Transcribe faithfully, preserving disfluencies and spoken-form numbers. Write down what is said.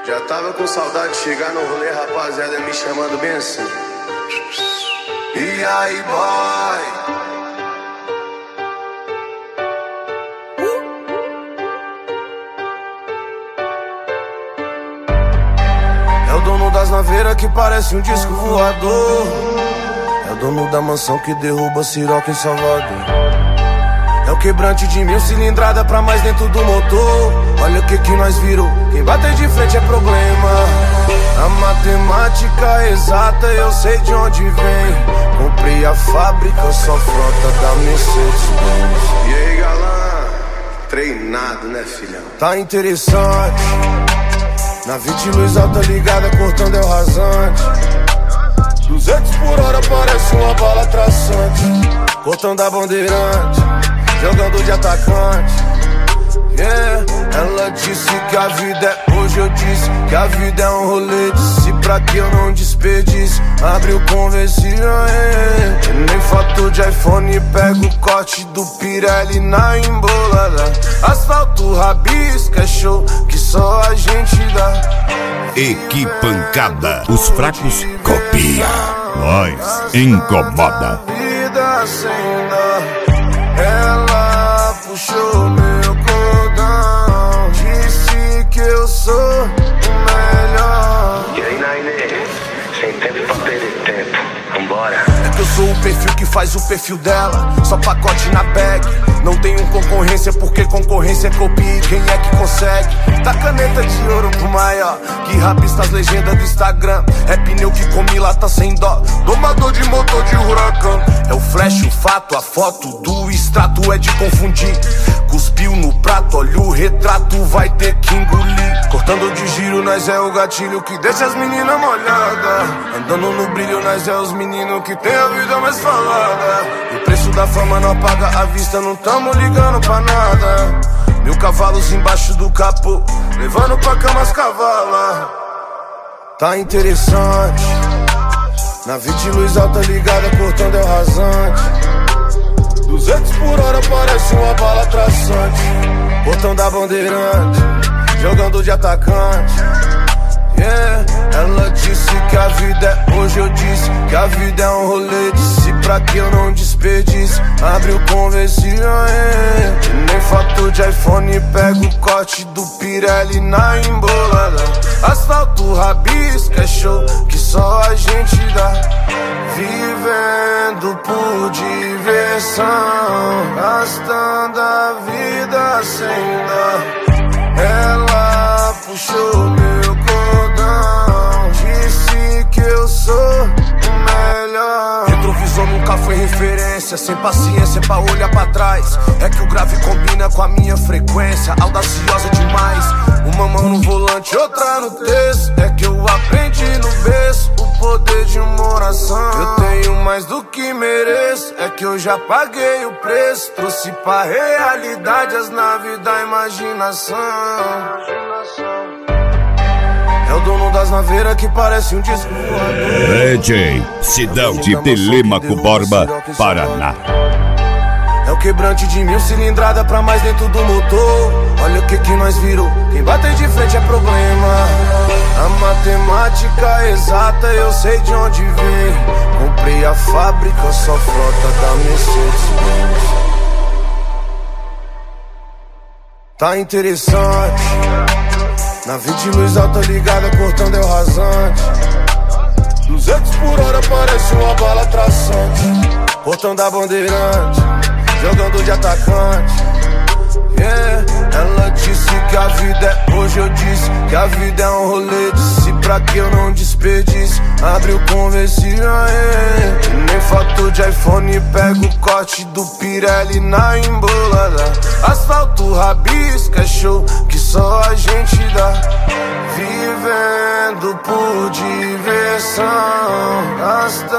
Já tava com saudade de chegar no rolê, rapaziada, me chamando bem assim. E aí, boy? É o dono das naveiras que parece um disco voador. É o dono da mansão que derruba Siroca em Salvador. É o quebrante de mil cilindrada pra mais dentro do motor. Olha o que que nós virou, quem bater de frente é problema. A matemática é exata, eu sei de onde vem. Comprei a fábrica, só frota da Mercedes-Benz. E aí, galã? Treinado, né, filhão? Tá interessante. Na vinte luz alta ligada, cortando é o rasante. Duzentos por hora parece uma bala traçante. Cortando a bandeirante, jogando de atacante. Yeah, ela disse que a vida é hoje, eu disse que a vida é um rolê. Disse pra que eu não desperdice, abre o conversível, yeah. Nem foto de iPhone, pega o corte do Pirelli na embolada. Asfalto, rabisca, é show que só a gente dá. Equipancada, os fracos copia, nós incomoda. Vida sem dó, ela puxou meu cordão, disse que eu sou o melhor. E aí, Nainê, sem tempo pra perder tempo, vambora. É que eu sou o perfil que faz o perfil dela, só pacote na bag. Não tenho concorrência porque concorrência é copia. Quem é que consegue? Dá caneta de ouro pro maior, que rabista as legendas do Instagram. É pneu que come lata sem dó, domador de motor de huracão. É o flash, o fato, a foto do extrato é de confundir. Cuspiu no prato, olha o retrato, vai ter que engolir. Cortando de giro, nós é o gatilho que deixa as meninas molhadas. Andando no brilho, nós é os meninos que tem a vida mais falada. O preço da fama não apaga a vista, não tamo ligando pra nada. Mil cavalos embaixo do capô, levando pra cama as cavalas. Tá interessante. Na vinte luz alta ligada, cortando é o rasante. Duzentos por hora parece uma bala traçante. Botão da bandeirante, jogando de atacante. Yeah, ela disse que a vida é hoje, eu disse que a vida é um rolê. Disse pra que eu não desperdice, abre o conversível, yeah. Nem foto de iPhone, pega o corte do Pirelli na embolada. Asfalto, rabisca, é show que só a gente dá. Vivendo por diversão, gastando a vida sem dó. Ela puxou meu cordão, disse que eu sou o melhor. Retrovisor nunca foi referência, sem paciência pra olhar pra trás. É que o grave combina com a minha frequência, audaciosa demais. Uma mão no volante, outra no texto. É que eu aprendi no berço o poder de uma oração. Eu tenho mais do que mereço, é que eu já paguei o preço. Trouxe pra realidade as naves da imaginação. É o dono das naveiras que parece um disco voador. D J Sidão de Telêmaco Borba, Paraná. É o quebrante de mil cilindrada pra mais dentro do motor. Olha o que que nós virou, quem bater de frente é problema. A matemática é exata, eu sei de onde vem. Comprei a fábrica, só frota da Mercedes-Benz. Tá interessante. Na vinte luz alta ligada, cortando é o rasante. Duzentos por hora parece uma bala traçante. Portão da bandeirante, jogando de atacante. Yeah, ela disse que a vida é hoje, eu disse que a vida é um rolê. Disse pra que eu não desperdice, abre o conversível, yeah. Nem foto de iPhone, pega o corte do Pirelli na embolada. Asfalto, rabisca, é show que só a gente dá. Vivendo por diversão, gastando